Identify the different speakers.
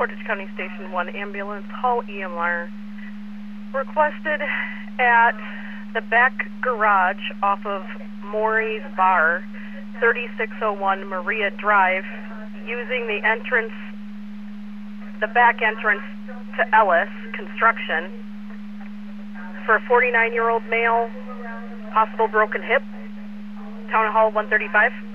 Speaker 1: Portage County Station 1 ambulance, Hall EMR. Requested at the back garage off of Maury's Bar, 3601 Maria Drive, using the entrance, the back entrance to Ellis Construction, for a 49-year-old male, possible broken hip. Town Hall 135.